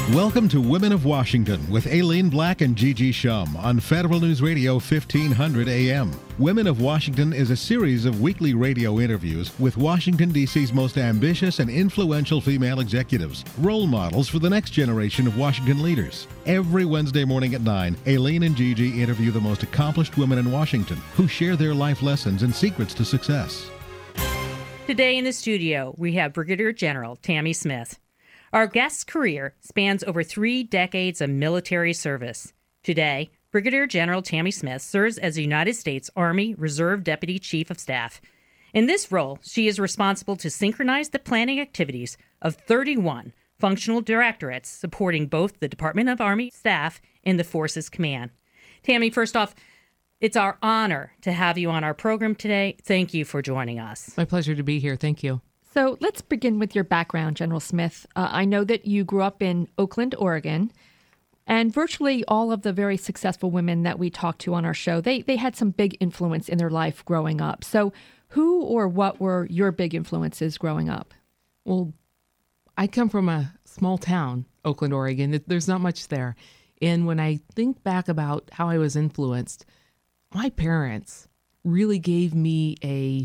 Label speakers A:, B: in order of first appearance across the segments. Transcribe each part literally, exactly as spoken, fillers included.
A: Welcome to Women of Washington with Aileen Black and Gigi Shum on Federal News Radio fifteen hundred A M. Women of Washington is a series of weekly radio interviews with Washington, D C's most ambitious and influential female executives, role models for the next generation of Washington leaders. Every Wednesday morning at nine, Aileen and Gigi interview the most accomplished women in Washington who share their life lessons and secrets to success.
B: Today in the studio, we have Brigadier General Tammy Smith. Our guest's career spans over three decades of military service. Today, Brigadier General Tammy Smith serves as the United States Army Reserve Deputy Chief of Staff. In this role, she is responsible to synchronize the planning activities of thirty-one functional directorates supporting both the Department of Army staff and the Forces Command. Tammy, first off, it's our honor to have you on our program today. Thank you for joining us.
C: My pleasure to be here. Thank you.
D: So let's begin with your background, General Smith. Uh, I know that you grew up in Oakland, Oregon, and virtually all of the very successful women that we talked to on our show, they they had some big influence in their life growing up. So who or what were your big influences growing up?
C: Well, I come from a small town, Oakland, Oregon. There's not much there. And when I think back about how I was influenced, my parents really gave me a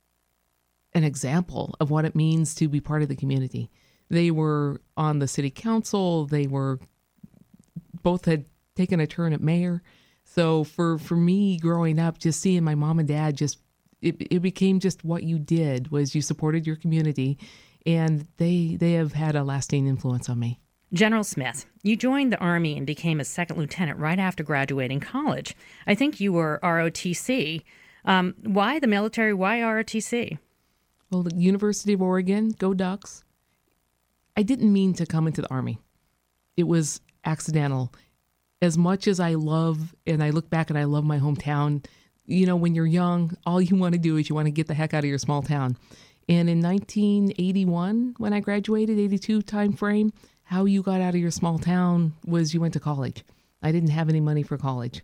C: an example of what it means to be part of the community. They were on the city council. They were both had taken a turn at mayor. So for, for me growing up, just seeing my mom and dad, just it, it became just what you did was you supported your community, and they they have had a lasting influence on me.
B: General Smith, you joined the Army and became a second lieutenant right after graduating college. I think you were R O T C. Um, why the military? Why R O T C?
C: Well, the University of Oregon, go Ducks. I didn't mean to come into the Army. It was accidental. As much as I love, and I look back and I love my hometown, you know, when you're young, all you want to do is you want to get the heck out of your small town. And in nineteen eighty-one, when I graduated, eighty-two time frame, how you got out of your small town was you went to college. I didn't have any money for college.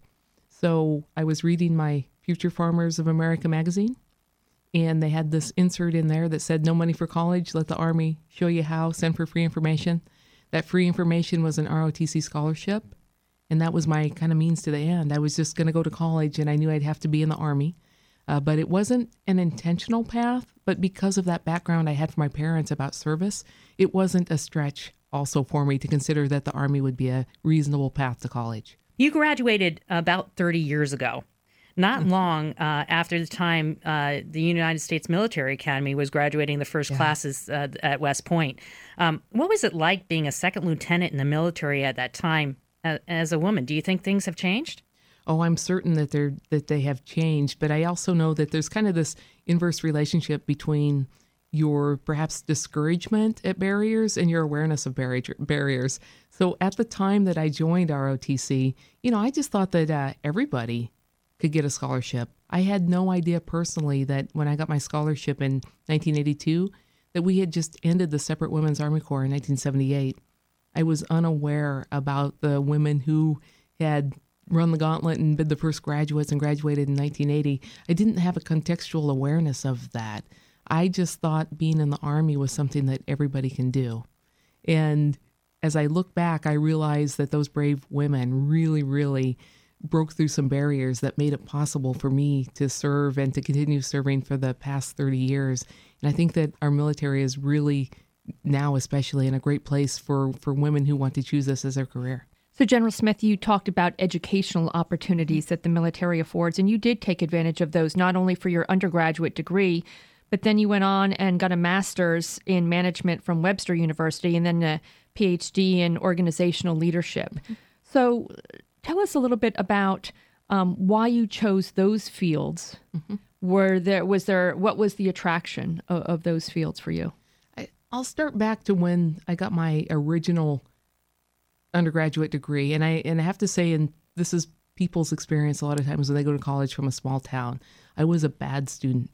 C: So I was reading my Future Farmers of America magazine, and they had this insert in there that said, no money for college, let the Army show you how, send for free information. That free information was an R O T C scholarship, and that was my kind of means to the end. I was just going to go to college, and I knew I'd have to be in the Army. Uh, but it wasn't an intentional path, but because of that background I had from my parents about service, it wasn't a stretch also for me to consider that the Army would be a reasonable path to college.
B: You graduated about thirty years ago. Not long uh, after the time uh, the United States Military Academy was graduating the first
C: Yeah.
B: classes uh, at West Point. Um, what was it like being a second lieutenant in the military at that time uh, as a woman? Do you think things have changed?
C: Oh, I'm certain that they're that they have changed, but I also know that there's kind of this inverse relationship between your perhaps discouragement at barriers and your awareness of barri- barriers. So at the time that I joined R O T C, you know, I just thought that uh, everybody could get a scholarship. I had no idea personally that when I got my scholarship in nineteen eighty-two, that we had just ended the separate Women's Army Corps in nineteen seventy-eight. I was unaware about the women who had run the gauntlet and been the first graduates and graduated in nineteen eighty. I didn't have a contextual awareness of that. I just thought being in the Army was something that everybody can do. And as I look back, I realized that those brave women really, really broke through some barriers that made it possible for me to serve and to continue serving for the past thirty years. And I think that our military is really now especially in a great place for, for women who want to choose this as their career.
D: So, General Smith, you talked about educational opportunities that the military affords, and you did take advantage of those, not only for your undergraduate degree, but then you went on and got a master's in management from Webster University and then a P H D in organizational leadership. Mm-hmm. So tell us a little bit about um, why you chose those fields. Mm-hmm. Were there, was there, what was the attraction of, of those fields for you?
C: I, I'll start back to when I got my original undergraduate degree. And I, and I have to say, and this is people's experience a lot of times when they go to college from a small town, I was a bad student.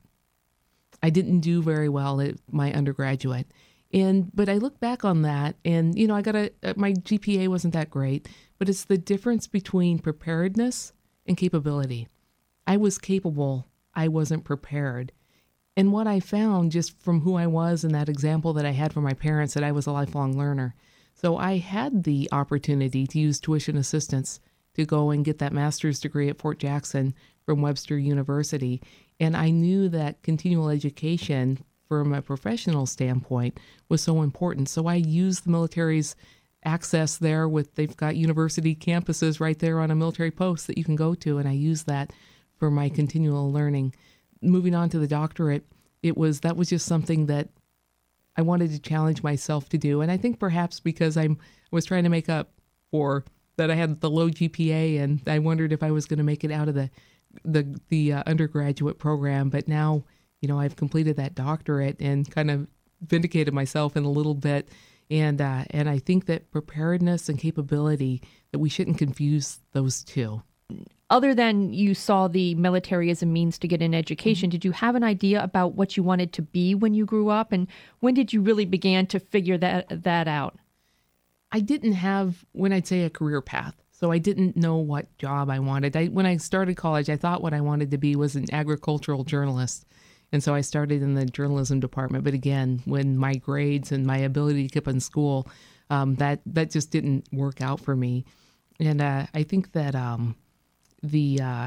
C: I didn't do very well at my undergraduate. And, but I look back on that and, you know, I got a, my G P A wasn't that great, but it's the difference between preparedness and capability. I was capable. I wasn't prepared. And what I found just from who I was and that example that I had from my parents, that I was a lifelong learner. So I had the opportunity to use tuition assistance to go and get that master's degree at Fort Jackson from Webster University. And I knew that continual education from a professional standpoint was so important. So I used the military's access there with, they've got university campuses right there on a military post that you can go to. And I used that for my continual learning. Moving on to the doctorate, it was, that was just something that I wanted to challenge myself to do. And I think perhaps because I'm, I was trying to make up for that I had the low G P A, and I wondered if I was going to make it out of the the the uh, undergraduate program. But now, you know, I've completed that doctorate and kind of vindicated myself in a little bit. And uh, and I think that preparedness and capability, that we shouldn't confuse those two.
D: Other than you saw the military as a means to get an education, mm-hmm. did you have an idea about what you wanted to be when you grew up? And when did you really begin to figure that that out? I
C: didn't have, when I'd say, a career path. So I didn't know what job I wanted. I, when I started college, I thought what I wanted to be was an agricultural journalist. And so I started in the journalism department. But again, when my grades and my ability to keep in school, um, that, that just didn't work out for me. And uh, I think that um, the uh,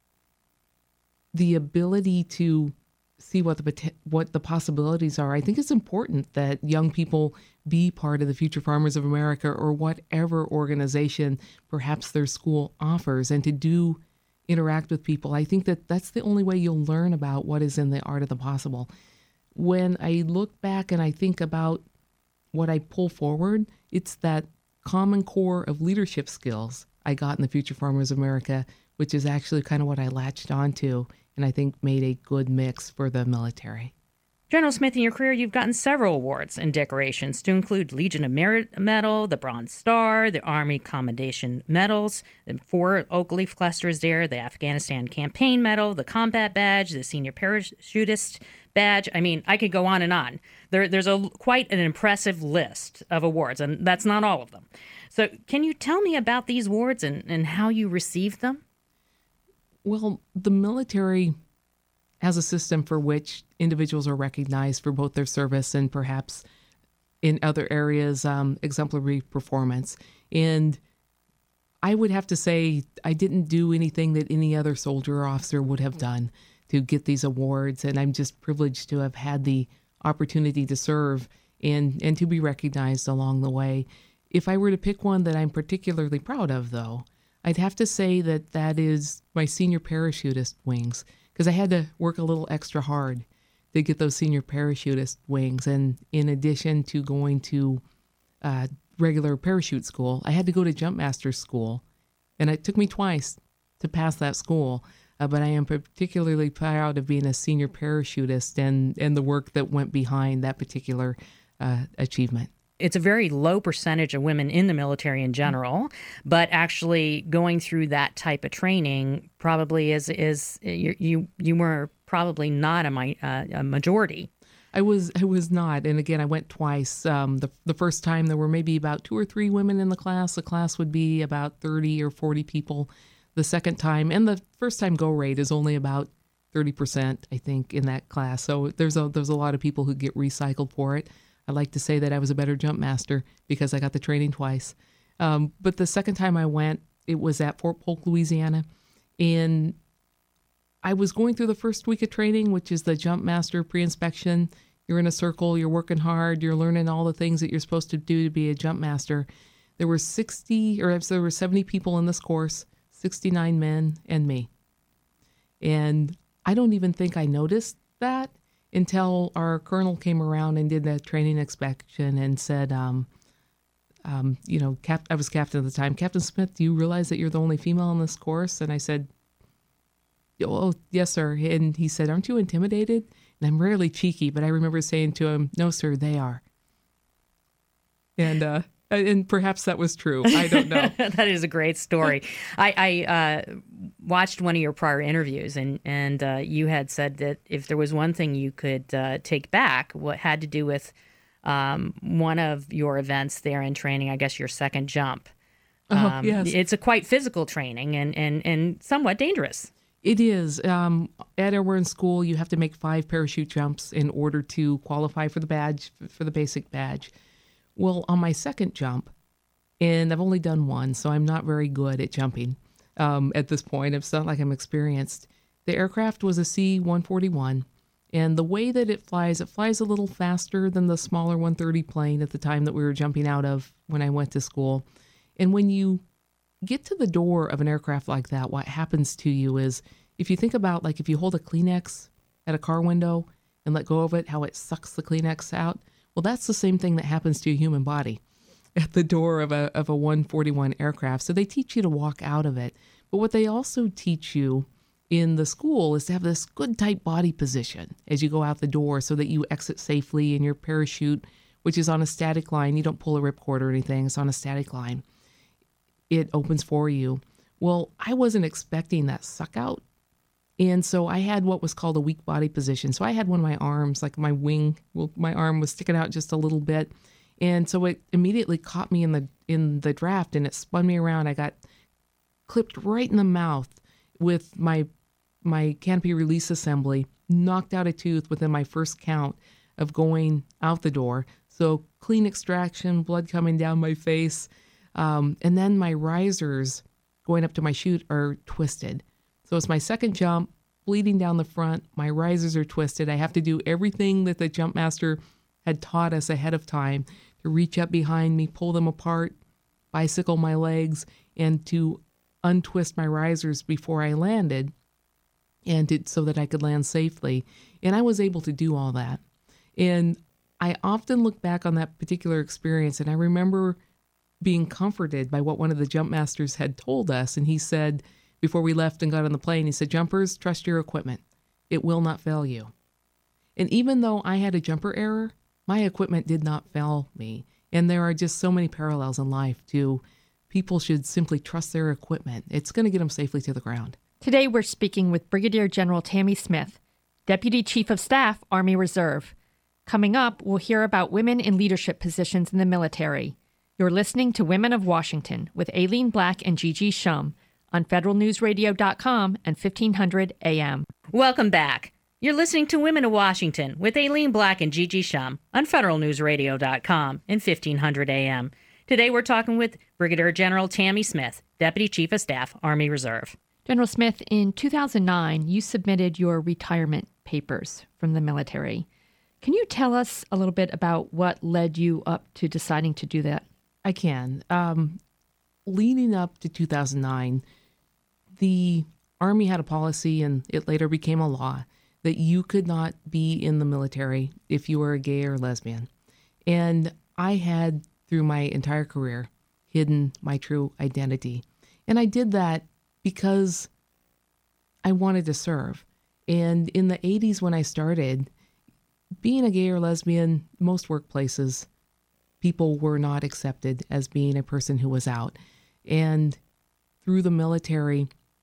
C: the ability to see what the what the possibilities are, I think it's important that young people be part of the Future Farmers of America or whatever organization perhaps their school offers, and to do interact with people. I think that that's the only way you'll learn about what is in the art of the possible. When I look back and I think about what I pull forward, it's that common core of leadership skills I got in the Future Farmers of America, which is actually kind of what I latched onto and I think made a good mix for the military.
B: General Smith, in your career, you've gotten several awards and decorations to include Legion of Merit Medal, the Bronze Star, the Army Commendation Medals, the four Oak Leaf clusters there, the Afghanistan Campaign Medal, the Combat Badge, the Senior Parachutist Badge. I mean, I could go on and on. There, there's a quite an impressive list of awards, and that's not all of them. So can you tell me about these awards and, and how you received them?
C: Well, the military has a system for which individuals are recognized for both their service and perhaps in other areas, um, exemplary performance. And I would have to say I didn't do anything that any other soldier or officer would have done to get these awards. And I'm just privileged to have had the opportunity to serve and, and to be recognized along the way. If I were to pick one that I'm particularly proud of, though, I'd have to say that that is my Senior Parachutist wings, because I had to work a little extra hard to get those Senior Parachutist wings. And in addition to going to uh, regular parachute school, I had to go to Jump Master school. And it took me twice to pass that school. Uh, but I am particularly proud of being a Senior Parachutist and, and the work that went behind that particular uh, achievement.
B: It's a very low percentage of women in the military in general, but actually going through that type of training probably is is you you, you were probably not a, mi- uh, a majority.
C: I was I was not, and again I went twice. Um, the the first time there were maybe about two or three women in the class. The class would be about thirty or forty people. The second time, and the first time go rate is only about thirty percent, I think, in that class. So there's a there's a lot of people who get recycled for it. I like to say that I was a better jump master because I got the training twice. Um, but the second time I went, it was at Fort Polk, Louisiana. And I was going through the first week of training, which is the jump master pre-inspection. You're in a circle, you're working hard, you're learning all the things that you're supposed to do to be a jump master. There were sixty, or there were seventy people in this course, sixty-nine men and me. And I don't even think I noticed that until our colonel came around and did the training inspection and said, um, um, you know, Cap- I was captain at the time, Captain Smith, do you realize that you're the only female in this course? And I said, oh, yes, sir. And he said, aren't you intimidated? And I'm rarely cheeky, but I remember saying to him, no, sir, they are. And uh, and perhaps that was true. I don't know.
B: That is a great story. I, I uh, watched one of your prior interviews, and, and uh, you had said that if there was one thing you could uh, take back, what had to do with um, one of your events there in training, I guess your second jump. Um,
C: oh, yes.
B: It's a quite physical training and, and, and somewhat dangerous.
C: It is. Um, at Airborne School, you have to make five parachute jumps in order to qualify for the badge, for the basic badge. Well, on my second jump, and I've only done one, so I'm not very good at jumping um, at this point. It's not like I'm experienced. The aircraft was a C one forty-one, and the way that it flies, it flies a little faster than the smaller one thirty plane at the time that we were jumping out of when I went to school. And when you get to the door of an aircraft like that, what happens to you is, if you think about, like, if you hold a Kleenex at a car window and let go of it, how it sucks the Kleenex out. Well, that's the same thing that happens to a human body at the door of a of a one forty-one aircraft. So they teach you to walk out of it. But what they also teach you in the school is to have this good tight body position as you go out the door so that you exit safely, in your parachute, which is on a static line. You don't pull a ripcord or anything. It's on a static line. It opens for you. Well, I wasn't expecting that suck out. And so I had what was called a weak body position. So I had one of my arms, like my wing, well, my arm was sticking out just a little bit. And so it immediately caught me in the in the draft, and it spun me around. I got clipped right in the mouth with my my canopy release assembly, knocked out a tooth within my first count of going out the door. So clean extraction, blood coming down my face. Um, and then my risers going up to my chute are twisted. So it's my second jump, bleeding down the front. My risers are twisted. I have to do everything that the jump master had taught us ahead of time to reach up behind me, pull them apart, bicycle my legs, and to untwist my risers before I landed, and to, so that I could land safely. And I was able to do all that. And I often look back on that particular experience, and I remember being comforted by what one of the jump masters had told us. And he said, before we left and got on the plane, he said, "Jumpers, trust your equipment. It will not fail you." And even though I had a jumper error, my equipment did not fail me. And there are just so many parallels in life to people should simply trust their equipment. It's going to get them safely to the ground.
D: Today we're speaking with Brigadier General Tammy Smith, Deputy Chief of Staff, Army Reserve. Coming up, we'll hear about women in leadership positions in the military. You're listening to Women of Washington with Aileen Black and Gigi Shum on federal news radio dot com and fifteen hundred A M.
B: Welcome back. You're listening to Women of Washington with Aileen Black and Gigi Shum on federal news radio dot com and fifteen hundred A M. Today we're talking with Brigadier General Tammy Smith, Deputy Chief of Staff, Army Reserve.
D: General Smith, in two thousand nine, you submitted your retirement papers from the military. Can you tell us a little bit about what led you up to deciding to do that?
C: I can. Um, leading up to two thousand nine, the Army had a policy, and it later became a law, that you could not be in the military if you were a gay or lesbian. And I had, through my entire career, hidden my true identity. And I did that because I wanted to serve. And in the eighties when I started, being a gay or lesbian, most workplaces, people were not accepted as being a person who was out. And through the military,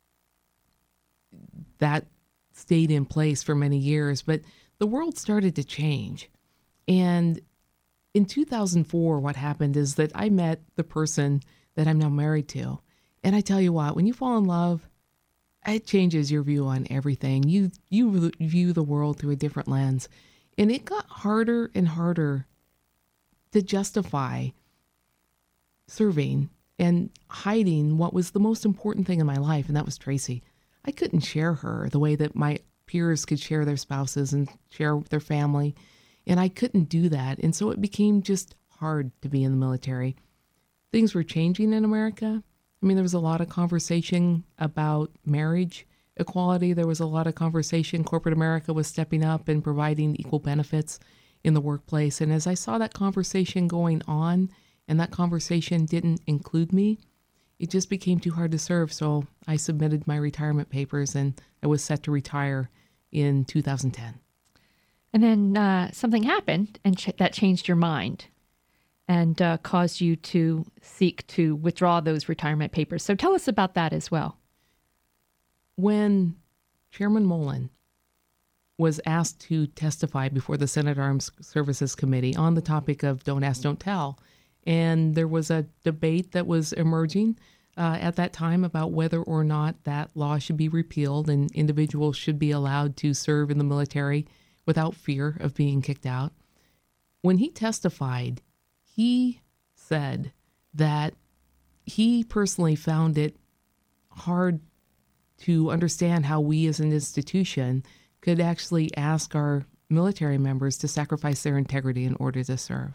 C: that stayed in place for many years, but the world started to change. And in two thousand four, what happened is that I met the person that I'm now married to. And I tell you what, when you fall in love, it changes your view on everything. You you view the world through a different lens. And it got harder and harder to justify serving and hiding what was the most important thing in my life, and that was Tracy. I couldn't share her the way that my peers could share their spouses and share their family, and I couldn't do that. And so it became just hard to be in the military. Things were changing in America. I mean, there was a lot of conversation about marriage equality. There was a lot of conversation. Corporate America was stepping up and providing equal benefits in the workplace. And as I saw that conversation going on, and that conversation didn't include me, it just became too hard to serve. So I submitted my retirement papers, and I was set to retire in two thousand ten.
D: And then uh, something happened, and ch- that changed your mind and uh, caused you to seek to withdraw those retirement papers. So tell us about that as well.
C: When Chairman Mullen was asked to testify before the Senate Armed Services Committee on the topic of Don't Ask, Don't Tell, and there was a debate that was emerging uh, at that time about whether or not that law should be repealed and individuals should be allowed to serve in the military without fear of being kicked out. When he testified, he said that he personally found it hard to understand how we as an institution could actually ask our military members to sacrifice their integrity in order to serve.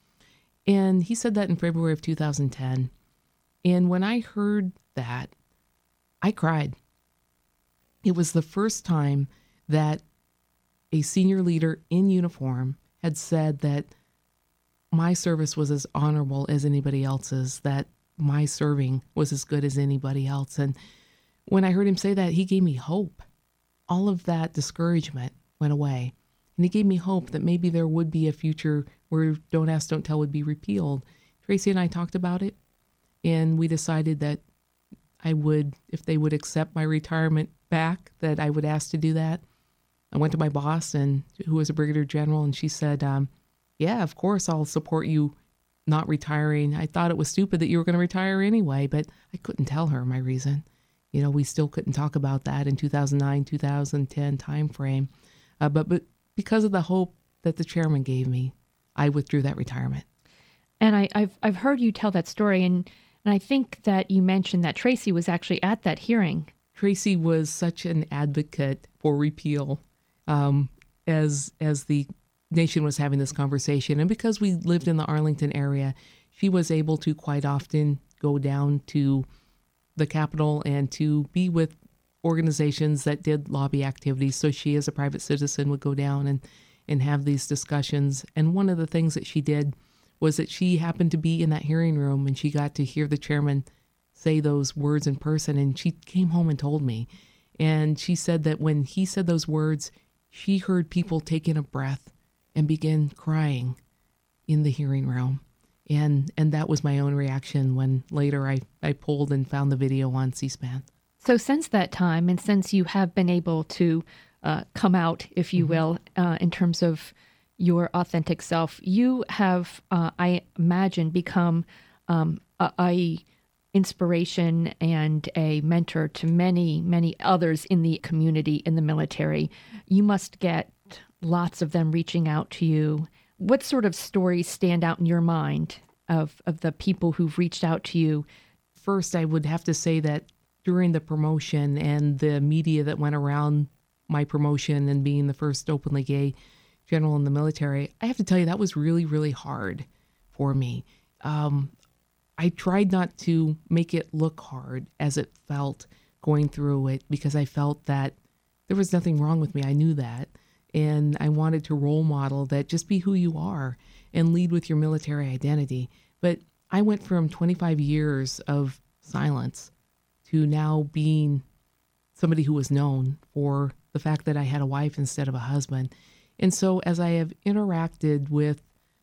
C: And he said that in February of two thousand ten. And when I heard that, I cried. It was the first time that a senior leader in uniform had said that my service was as honorable as anybody else's, that my serving was as good as anybody else. And when I heard him say that, he gave me hope. All of that discouragement went away. And he gave me hope that maybe there would be a future where Don't Ask, Don't Tell would be repealed. Tracy and I talked about it, and we decided that I would, if they would accept my retirement back, that I would ask to do that. I went to my boss, and who was a brigadier general, and she said, um, yeah, of course, I'll support you not retiring. I thought it was stupid that you were going to retire anyway, but I couldn't tell her my reason. You know, we still couldn't talk about that in two thousand nine, two thousand ten timeframe. Uh, but, but because of the hope that the chairman gave me, I withdrew that retirement.
D: And I, I've I've heard you tell that story, and, and I think that you mentioned that Tracy was actually at that hearing.
C: Tracy was such an advocate for repeal um, as as the nation was having this conversation. And because we lived in the Arlington area, she was able to quite often go down to the Capitol and to be with organizations that did lobby activities. So she, as a private citizen, would go down and, and have these discussions. And one of the things that she did was that she happened to be in that hearing room, and she got to hear the chairman say those words in person. And she came home and told me. And she said that when he said those words, she heard people take in a breath and begin crying in the hearing room. And and that was my own reaction when later I, I pulled and found the video on C-SPAN.
D: So since that time, and since you have been able to uh, come out, if you mm-hmm. will, uh, in terms of your authentic self, you have, uh, I imagine, become um, a, a inspiration and a mentor to many, many others in the community, in the military. You must get lots of them reaching out to you. What sort of stories stand out in your mind of, of the people who've reached out to you?
C: First, I would have to say that during the promotion and the media that went around my promotion and being the first openly gay general in the military, I have to tell you, that was really, really hard for me. Um, I tried not to make it look hard as it felt going through it, because I felt that there was nothing wrong with me. I knew that. And I wanted to role model that just be who you are and lead with your military identity. But I went from twenty-five years of silence to now being somebody who was known for the fact that I had a wife instead of a husband. And so as I have interacted with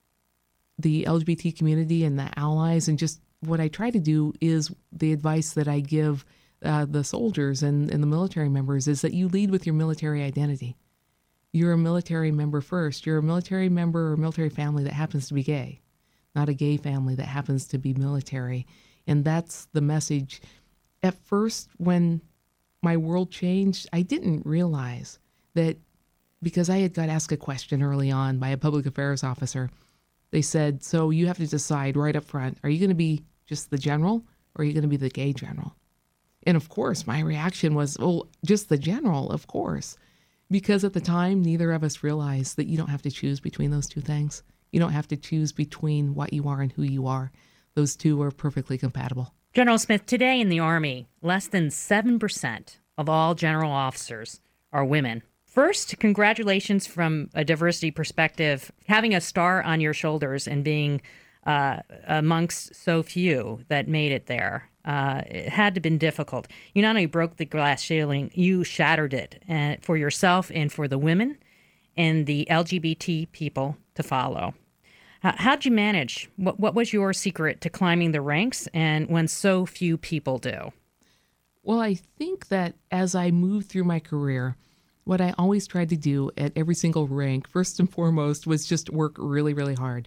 C: the L G B T community and the allies, and just what I try to do is the advice that I give uh, the soldiers and, and the military members is that you lead with your military identity. You're a military member first. You're a military member or a military family that happens to be gay, not a gay family that happens to be military. And that's the message. At first, when my world changed, I didn't realize that, because I had got asked a question early on by a public affairs officer. They said, so you have to decide right up front, are you going to be just the general or are you going to be the gay general? And of course, my reaction was, well, just the general, of course. Because at the time, neither of us realized that you don't have to choose between those two things. You don't have to choose between what you are and who you are. Those two are perfectly compatible.
B: General Smith, today in the Army, less than seven percent of all general officers are women. First, congratulations from a diversity perspective. Having a star on your shoulders and being uh, amongst so few that made it there. Uh, it had to have been difficult. You not only broke the glass ceiling, you shattered it uh, for yourself and for the women and the L G B T people to follow. Uh, how'd you manage? What, what was your secret to climbing the ranks, and when so few people do?
C: Well, I think that as I moved through my career, what I always tried to do at every single rank, first and foremost, was just work really, really hard.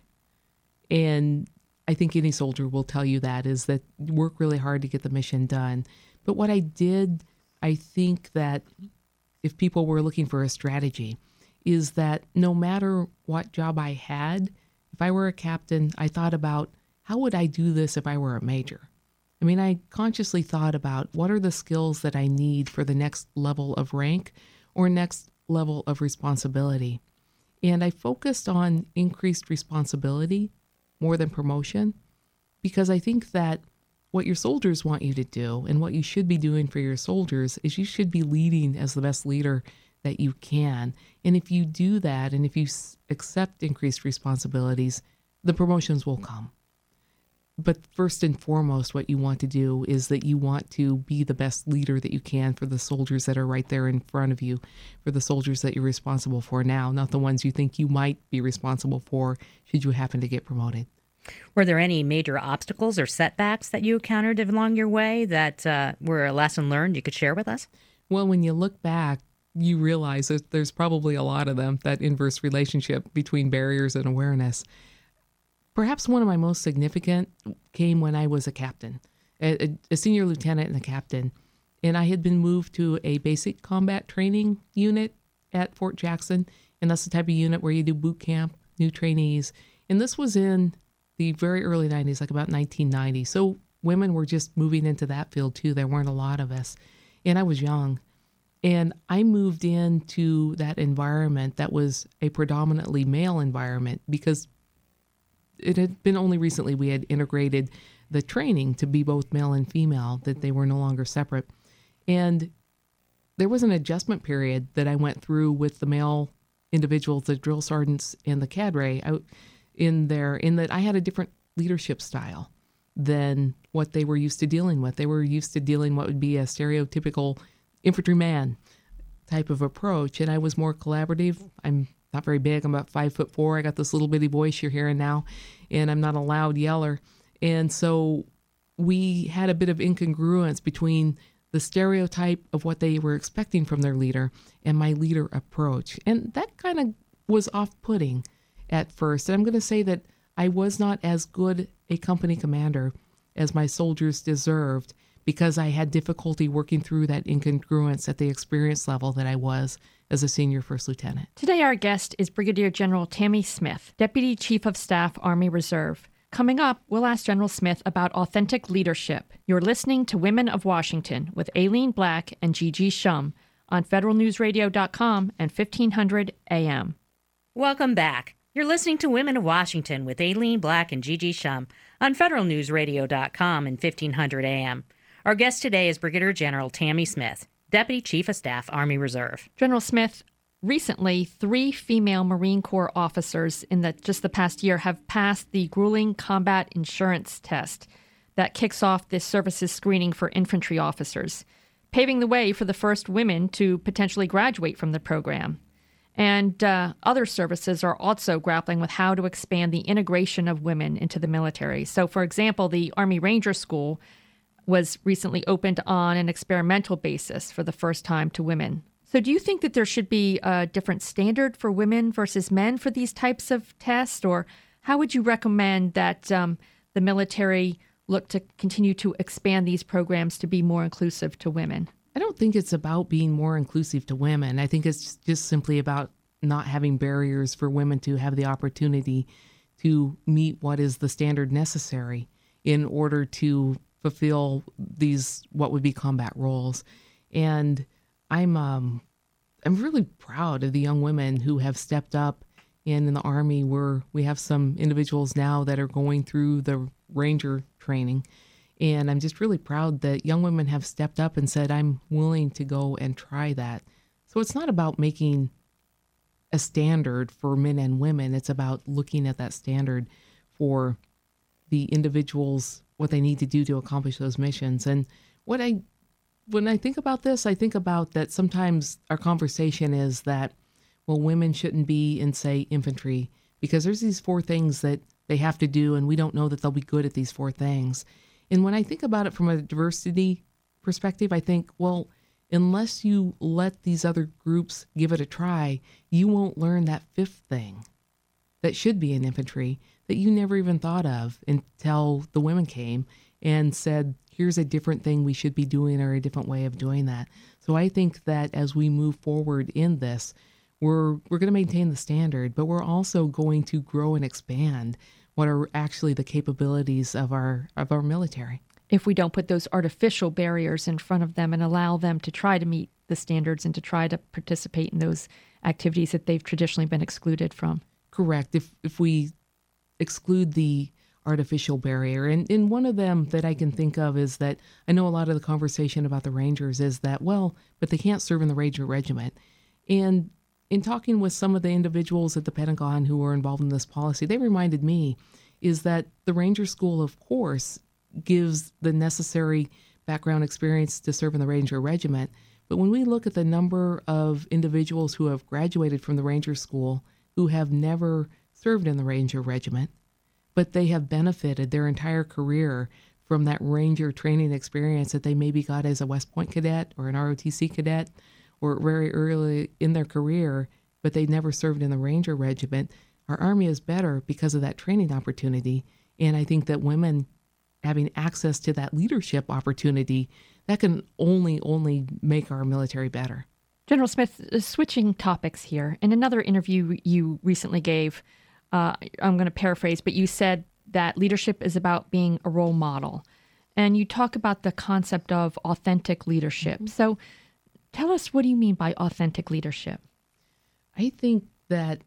C: And I think any soldier will tell you that, is that work really hard to get the mission done. But what I did, I think that if people were looking for a strategy, is that no matter what job I had, if I were a captain, I thought about how would I do this if I were a major? I mean, I consciously thought about what are the skills that I need for the next level of rank or next level of responsibility. And I focused on increased responsibility more than promotion, because I think that what your soldiers want you to do and what you should be doing for your soldiers is you should be leading as the best leader that you can. And if you do that, and if you s- accept increased responsibilities, the promotions will come. But first and foremost, what you want to do is that you want to be the best leader that you can for the soldiers that are right there in front of you, for the soldiers that you're responsible for now, not the ones you think you might be responsible for should you happen to get promoted.
B: Were there any major obstacles or setbacks that you encountered along your way that uh, were a lesson learned you could share with us?
C: Well, when you look back, you realize that there's probably a lot of them, that inverse relationship between barriers and awareness. Perhaps one of my most significant came when I was a captain, a, a senior lieutenant and a captain. And I had been moved to a basic combat training unit at Fort Jackson. And that's the type of unit where you do boot camp, new trainees. And this was in the very early nineties, like about nineteen ninety. So women were just moving into that field too. There weren't a lot of us. And I was young. And I moved into that environment that was a predominantly male environment because it had been only recently we had integrated the training to be both male and female, that they were no longer separate. And there was an adjustment period that I went through with the male individuals, the drill sergeants and the cadre I, in there, in that I had a different leadership style than what they were used to dealing with. They were used to dealing what would be a stereotypical infantryman type of approach. And I was more collaborative. I'm not very big. I'm about five foot four. I got this little bitty voice you're hearing now, and I'm not a loud yeller. And so we had a bit of incongruence between the stereotype of what they were expecting from their leader and my leader approach. And that kind of was off-putting at first. And I'm going to say that I was not as good a company commander as my soldiers deserved because I had difficulty working through that incongruence at the experience level that I was as a senior first lieutenant.
D: Today, our guest is Brigadier General Tammy Smith, Deputy Chief of Staff, Army Reserve. Coming up, we'll ask General Smith about authentic leadership. You're listening to Women of Washington with Aileen Black and Gigi Shum on federal news radio dot com and fifteen hundred A M.
B: Welcome back. You're listening to Women of Washington with Aileen Black and Gigi Shum on federal news radio dot com and fifteen hundred A M. Our guest today is Brigadier General Tammy Smith, Deputy Chief of Staff, Army Reserve.
D: General Smith, recently, three female Marine Corps officers in the just the past year have passed the grueling combat insurance test that kicks off this services screening for infantry officers, paving the way for the first women to potentially graduate from the program. And uh, other services are also grappling with how to expand the integration of women into the military. So, for example, the Army Ranger School was recently opened on an experimental basis for the first time to women. So do you think that there should be a different standard for women versus men for these types of tests? Or how would you recommend that um, the military look to continue to expand these programs to be more inclusive to women?
C: I don't think it's about being more inclusive to women. I think it's just simply about not having barriers for women to have the opportunity to meet what is the standard necessary in order to fulfill these what would be combat roles. And I'm um, I'm really proud of the young women who have stepped up in, in the Army, where we have some individuals now that are going through the Ranger training. And I'm just really proud that young women have stepped up and said, I'm willing to go and try that. So it's not about making a standard for men and women. It's about looking at that standard for the individuals, what they need to do to accomplish those missions. And what I, when I think about this, I think about that sometimes our conversation is that, well, women shouldn't be in, say, infantry because there's these four things that they have to do, and we don't know that they'll be good at these four things. And when I think about it from a diversity perspective, I think, well, unless you let these other groups give it a try, you won't learn that fifth thing that should be in infantry that you never even thought of until the women came and said, here's a different thing we should be doing or a different way of doing that. So I think that as we move forward in this, we're we're going to maintain the standard, but we're also going to grow and expand what are actually the capabilities of our of our military.
D: If we don't put those artificial barriers in front of them and allow them to try to meet the standards and to try to participate in those activities that they've traditionally been excluded from.
C: Correct. If if we exclude the artificial barrier, and, and one of them that I can think of is that I know a lot of the conversation about the Rangers is that, well, but they can't serve in the Ranger Regiment. And in talking with some of the individuals at the Pentagon who were involved in this policy, they reminded me is that the Ranger School, of course, gives the necessary background experience to serve in the Ranger Regiment. But when we look at the number of individuals who have graduated from the Ranger School who have never served in the Ranger Regiment, but they have benefited their entire career from that Ranger training experience that they maybe got as a West Point cadet or an R O T C cadet or very early in their career, but they never served in the Ranger Regiment. Our Army is better because of that training opportunity. And I think that women having access to that leadership opportunity, that can only, only make our military better.
D: General Smith, switching topics here. In another interview you recently gave, uh, I'm going to paraphrase, but you said that leadership is about being a role model. And you talk about the concept of authentic leadership. Mm-hmm. So tell us, what do you mean by authentic leadership?
C: I think that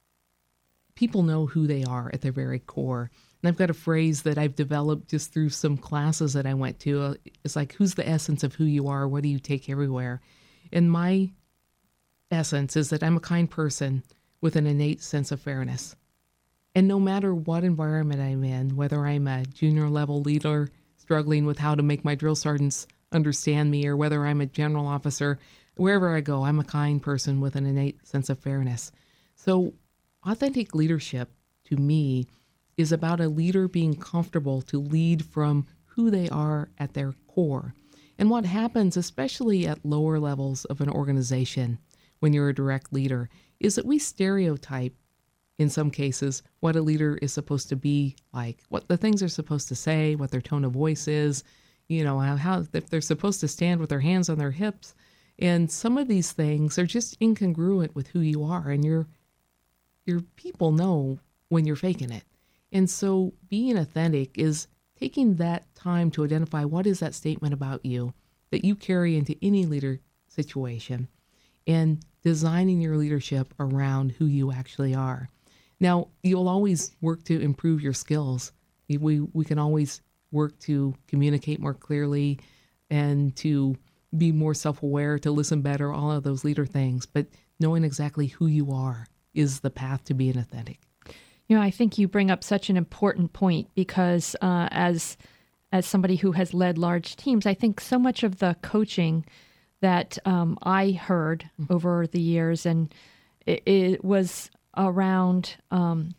C: people know who they are at their very core. And I've got a phrase that I've developed just through some classes that I went to. It's like, who's the essence of who you are? What do you take everywhere? And my essence is that I'm a kind person with an innate sense of fairness. And no matter what environment I'm in, whether I'm a junior level leader struggling with how to make my drill sergeants understand me, or whether I'm a general officer, wherever I go, I'm a kind person with an innate sense of fairness. So authentic leadership, to me, is about a leader being comfortable to lead from who they are at their core. And what happens, especially at lower levels of an organization, when you're a direct leader, is that we stereotype, in some cases, what a leader is supposed to be like, what the things they're supposed to say, what their tone of voice is, you know, how, how if they're supposed to stand with their hands on their hips. And some of these things are just incongruent with who you are, and your your people know when you're faking it. And so being authentic is taking that time to identify what is that statement about you that you carry into any leader situation, and designing your leadership around who you actually are. Now, you'll always work to improve your skills. We, we can always work to communicate more clearly and to be more self-aware, to listen better, all of those leader things. But knowing exactly who you are is the path to being authentic.
D: You know, I think you bring up such an important point because uh, as as somebody who has led large teams, I think so much of the coaching that um, I heard mm-hmm. over the years, and it, it was around um,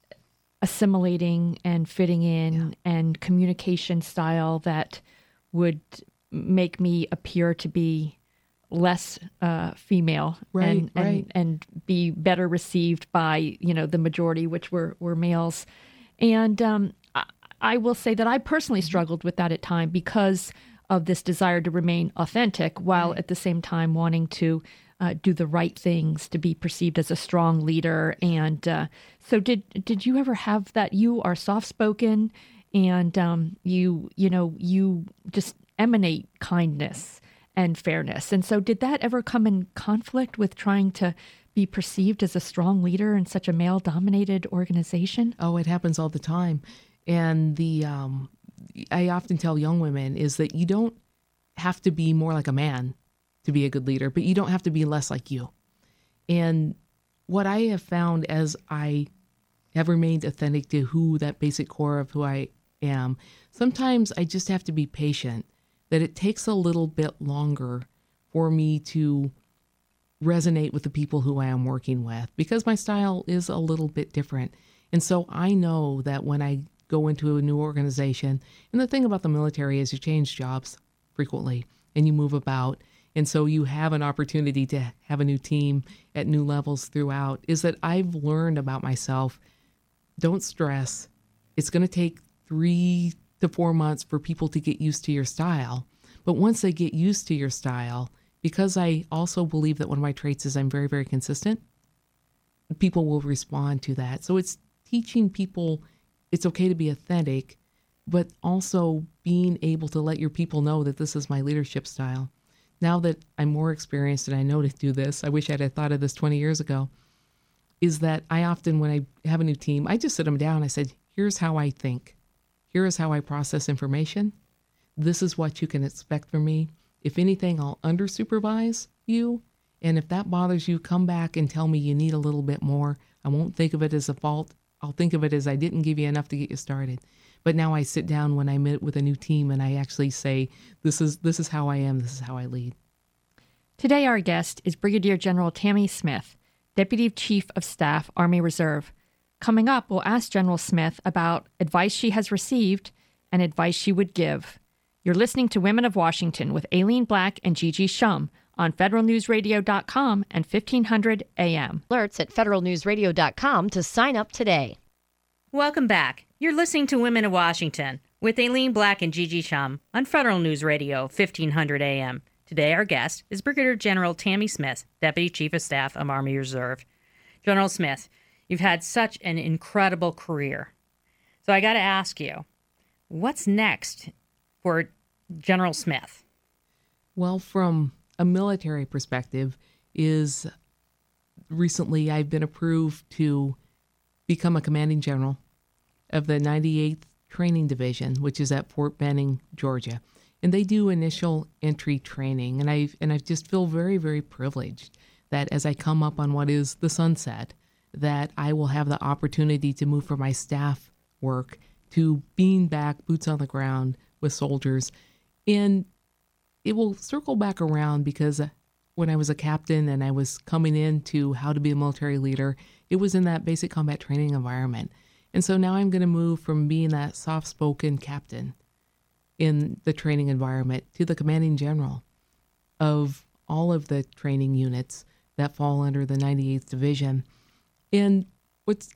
D: assimilating and fitting in yeah. and communication style that would make me appear to be less uh, female
C: right,
D: and, and,
C: right.
D: and be better received by, you know, the majority, which were, were males. And um, I, I will say that I personally struggled with that at time because of this desire to remain authentic while at the same time wanting to uh, do the right things to be perceived as a strong leader. And uh, so did did you ever have that? You are soft-spoken and um, you, you know, you just emanate kindness and fairness. And so did that ever come in conflict with trying to be perceived as a strong leader in such a male-dominated organization?
C: Oh, it happens all the time. And the um, I often tell young women is that you don't have to be more like a man to be a good leader, but you don't have to be less like you. And what I have found as I have remained authentic to who that basic core of who I am, sometimes I just have to be patient, that it takes a little bit longer for me to resonate with the people who I am working with because my style is a little bit different. And so I know that when I go into a new organization, and the thing about the military is you change jobs frequently and you move about. And so you have an opportunity to have a new team at new levels throughout, is that I've learned about myself. Don't stress. It's going to take three to four months for people to get used to your style. But once they get used to your style, because I also believe that one of my traits is I'm very, very consistent, people will respond to that. So it's teaching people it's okay to be authentic, but also being able to let your people know that this is my leadership style. Now that I'm more experienced and I know to do this, I wish I'd have thought of this twenty years ago, is that I often, when I have a new team, I just sit them down. I said, here's how I think. Here is how I process information. This is what you can expect from me. If anything, I'll under-supervise you. And if that bothers you, come back and tell me you need a little bit more. I won't think of it as a fault. I'll think of it as I didn't give you enough to get you started. But now I sit down when I meet with a new team and I actually say, this is this is how I am, this is how I lead.
D: Today our guest is Brigadier General Tammy Smith, Deputy Chief of Staff, Army Reserve. Coming up, we'll ask General Smith about advice she has received and advice she would give. You're listening to Women of Washington with Aileen Black and Gigi Shum on federal news radio dot com and fifteen hundred A M.
E: Alerts at federal news radio dot com to sign up today.
B: Welcome back. You're listening to Women of Washington with Aileen Black and Gigi Shum on Federal News Radio, fifteen hundred A M. Today, our guest is Brigadier General Tammy Smith, Deputy Chief of Staff of Army Reserve. General Smith, you've had such an incredible career. So I got to ask you, what's next for General Smith?
C: Well, from a military perspective, is recently I've been approved to become a commanding general of the ninety-eighth Training Division, which is at Fort Benning, Georgia. And they do initial entry training. And I and I just feel very, very privileged that as I come up on what is the sunset, that I will have the opportunity to move from my staff work to being back, boots on the ground with soldiers. And it will circle back around because when I was a captain and I was coming into how to be a military leader, it was in that basic combat training environment. And so now I'm going to move from being that soft-spoken captain in the training environment to the commanding general of all of the training units that fall under the ninety-eighth Division. And what's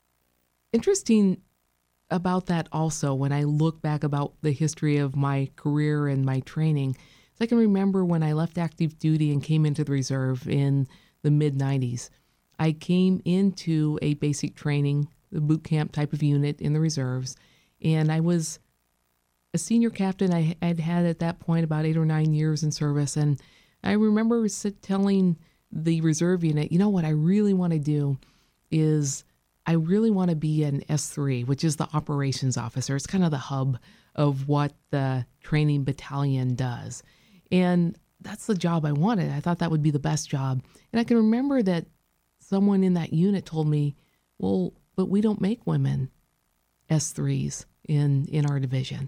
C: interesting about that also, when I look back about the history of my career and my training, is I can remember when I left active duty and came into the reserve in the mid nineties. I came into a basic training, the boot camp type of unit in the reserves, and I was a senior captain. I had had at that point about eight or nine years in service, and I remember sit telling the reserve unit, you know what I really want to do is I really want to be an S three, which is the operations officer. It's kind of the hub of what the training battalion does. And that's the job I wanted. I thought that would be the best job. And I can remember that someone in that unit told me, well, but we don't make women S threes in, in our division.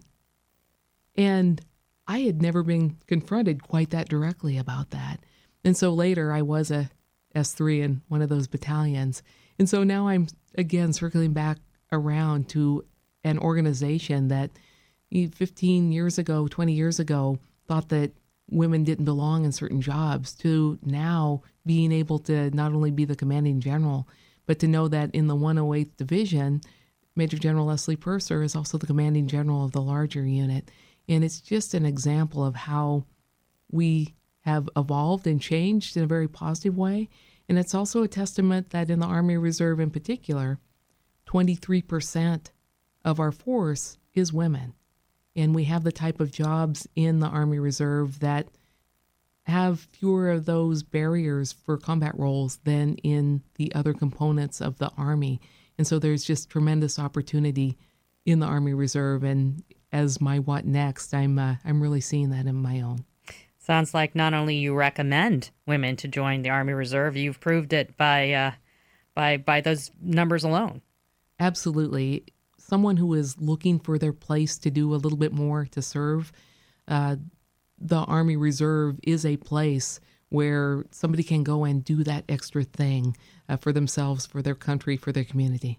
C: And I had never been confronted quite that directly about that. And so later I was a S three in one of those battalions. And so now I'm, again, circling back around to an organization that fifteen years ago, twenty years ago, thought that women didn't belong in certain jobs, to now being able to not only be the commanding general, but to know that in the one oh eighth Division, Major General Leslie Purser is also the commanding general of the larger unit. And it's just an example of how we have evolved and changed in a very positive way. And it's also a testament that in the Army Reserve in particular, twenty-three percent of our force is women. And we have the type of jobs in the Army Reserve that have fewer of those barriers for combat roles than in the other components of the Army. And so there's just tremendous opportunity in the Army Reserve. And as my what next, I'm uh, I'm really seeing that in my own.
B: Sounds like not only you recommend women to join the Army Reserve, you've proved it by uh, by by those numbers alone.
C: Absolutely. Someone who is looking for their place to do a little bit more to serve, uh, the Army Reserve is a place where somebody can go and do that extra thing uh, for themselves, for their country, for their community.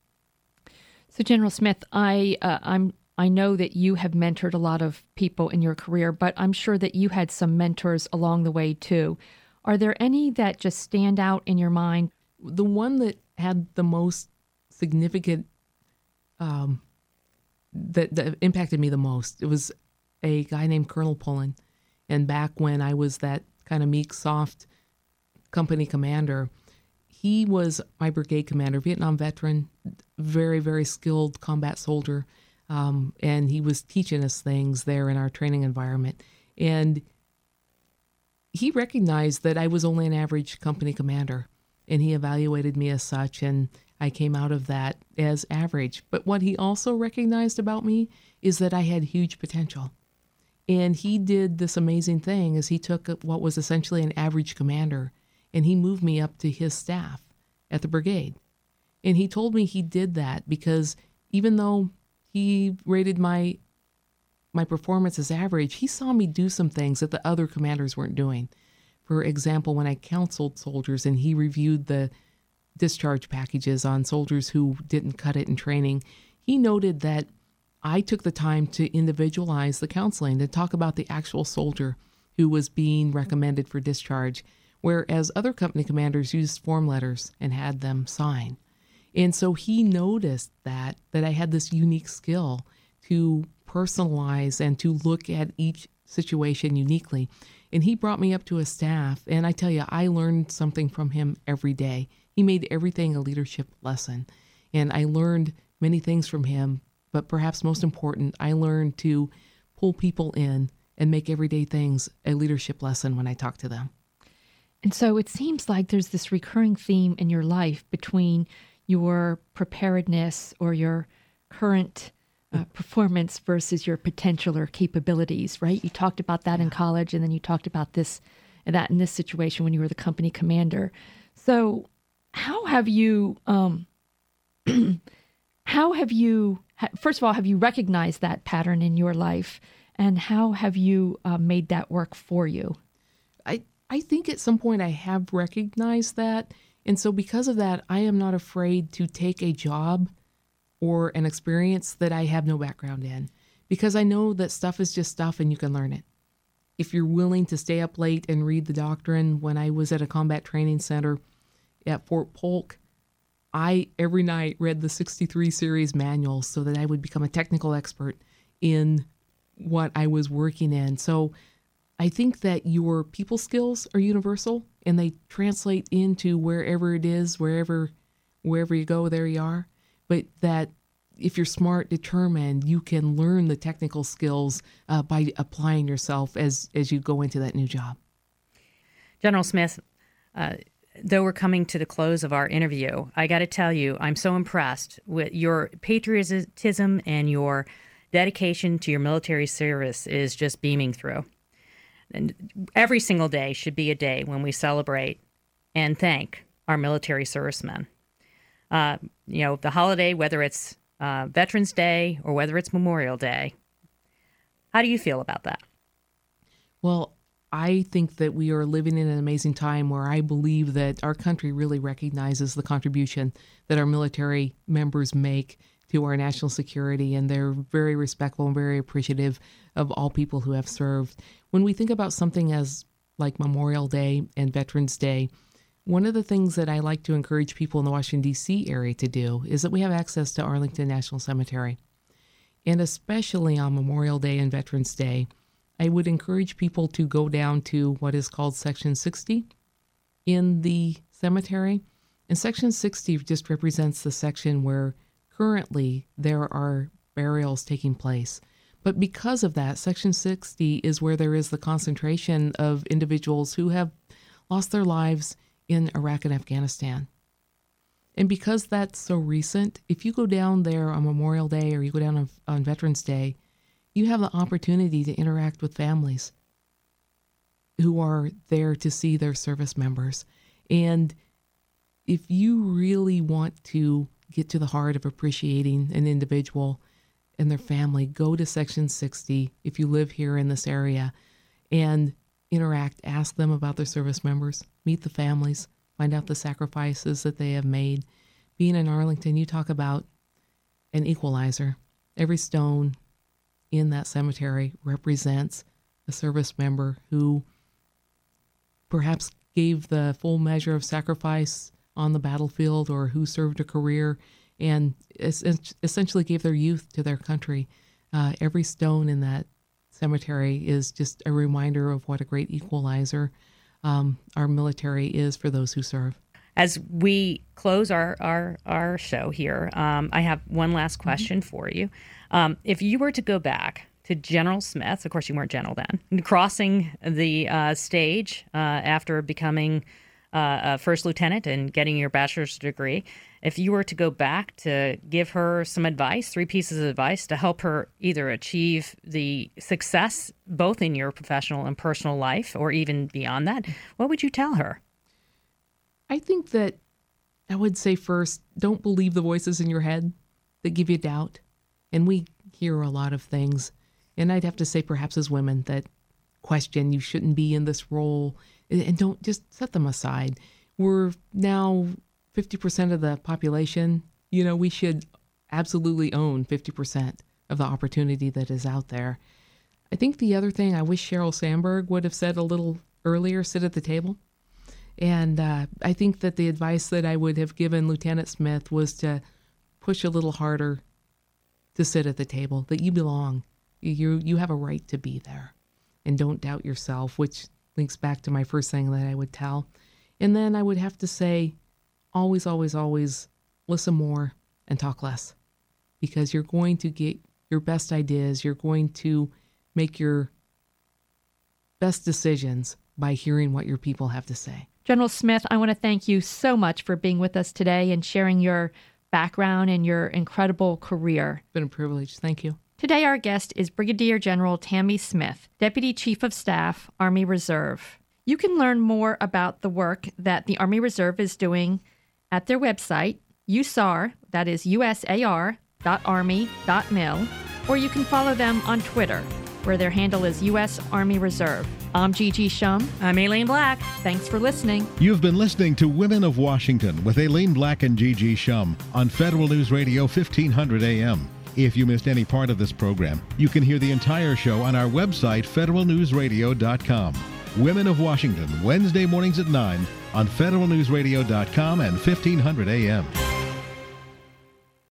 D: So, General Smith, I uh, I'm I know that you have mentored a lot of people in your career, but I'm sure that you had some mentors along the way too. Are there any that just stand out in your mind?
C: The one that had the most significant, um, that, that impacted me the most, it was a guy named Colonel Pullen. And back when I was that kind of meek, soft company commander. He was my brigade commander, Vietnam veteran, very, very skilled combat soldier. Um, and he was teaching us things there in our training environment. And he recognized that I was only an average company commander, and he evaluated me as such, and I came out of that as average. But what he also recognized about me is that I had huge potential. And he did this amazing thing is he took what was essentially an average commander, and he moved me up to his staff at the brigade. And he told me he did that because even though he rated my my performance as average, he saw me do some things that the other commanders weren't doing. For example, when I counseled soldiers and he reviewed the discharge packages on soldiers who didn't cut it in training, he noted that I took the time to individualize the counseling, to talk about the actual soldier who was being recommended for discharge, whereas other company commanders used form letters and had them sign. And so he noticed that, that I had this unique skill to personalize and to look at each situation uniquely. And he brought me up to a staff, and I tell you, I learned something from him every day. He made everything a leadership lesson. And I learned many things from him, but perhaps most important, I learned to pull people in and make everyday things a leadership lesson when I talk to them.
D: And so it seems like there's this recurring theme in your life between your preparedness or your current uh, performance versus your potential or capabilities, right? You talked about that in college, and then you talked about this, that in this situation when you were the company commander. So how have you, um, how have you, first of all, have you recognized that pattern in your life, and how have you uh, made that work for you?
C: I, I think at some point I have recognized that. And so because of that, I am not afraid to take a job or an experience that I have no background in, because I know that stuff is just stuff and you can learn it. If you're willing to stay up late and read the doctrine, when I was at a combat training center at Fort Polk, I every night read the sixty-three series manuals so that I would become a technical expert in what I was working in. So I think that your people skills are universal, and they translate into wherever it is, wherever wherever you go, there you are. But that if you're smart, determined, you can learn the technical skills uh, by applying yourself as, as you go into that new job.
B: General Smith, uh, though we're coming to the close of our interview, I got to tell you, I'm so impressed with your patriotism, and your dedication to your military service is just beaming through. And every single day should be a day when we celebrate and thank our military servicemen. Uh, you know, the holiday, whether it's uh, Veterans Day or whether it's Memorial Day. How do you feel about that?
C: Well, I think that we are living in an amazing time where I believe that our country really recognizes the contribution that our military members make to our national security, and they're very respectful and very appreciative of all people who have served. When we think about something as like Memorial Day and Veterans Day, one of the things that I like to encourage people in the Washington, D C area to do is that we have access to Arlington National Cemetery. And especially on Memorial Day and Veterans Day, I would encourage people to go down to what is called Section sixty in the cemetery. And Section sixty just represents the section where currently there are burials taking place. But because of that, Section sixty is where there is the concentration of individuals who have lost their lives in Iraq and Afghanistan. And because that's so recent, if you go down there on Memorial Day or you go down on, on Veterans Day, you have the opportunity to interact with families who are there to see their service members. And if you really want to get to the heart of appreciating an individual and their family, go to Section sixty if you live here in this area and interact, ask them about their service members, meet the families, find out the sacrifices that they have made. Being in Arlington, you talk about an equalizer. Every stone in that cemetery represents a service member who perhaps gave the full measure of sacrifice on the battlefield, or who served a career and essentially gave their youth to their country. Uh, every stone in that cemetery is just a reminder of what a great equalizer um, our military is for those who serve.
B: As we close our our, our show here, um, I have one last question mm-hmm. for you. Um, if you were to go back to General Smith, of course you weren't general then, crossing the uh, stage uh, after becoming uh, a first lieutenant and getting your bachelor's degree, if you were to go back to give her some advice, three pieces of advice to help her either achieve the success both in your professional and personal life or even beyond that, what would you tell her?
C: I think that I would say first, don't believe the voices in your head that give you doubt. And we hear a lot of things. And I'd have to say perhaps as women that question you shouldn't be in this role, and don't just set them aside. We're now fifty percent of the population. You know, we should absolutely own fifty percent of the opportunity that is out there. I think the other thing I wish Sheryl Sandberg would have said a little earlier, sit at the table. And uh, I think that the advice that I would have given Lieutenant Smith was to push a little harder to sit at the table, that you belong. You you have a right to be there. And don't doubt yourself, which links back to my first thing that I would tell. And then I would have to say, always, always, always listen more and talk less. Because you're going to get your best ideas. You're going to make your best decisions by hearing what your people have to say.
D: General Smith, I want to thank you so much for being with us today and sharing your background and your incredible career.
C: It's been a privilege. Thank you.
D: Today, our guest is Brigadier General Tammy Smith, Deputy Chief of Staff, Army Reserve. You can learn more about the work that the Army Reserve is doing at their website, U S A R, that is U S A R dot army dot mil, or you can follow them on Twitter, where their handle is U S Army Reserve. I'm Gigi Shum.
B: I'm Aileen Black.
D: Thanks for listening.
A: You've been listening to Women of Washington with Aileen Black and Gigi Shum on Federal News Radio fifteen hundred A M. If you missed any part of this program, you can hear the entire show on our website, federal news radio dot com. Women of Washington, Wednesday mornings at nine on federal news radio dot com and fifteen hundred A M.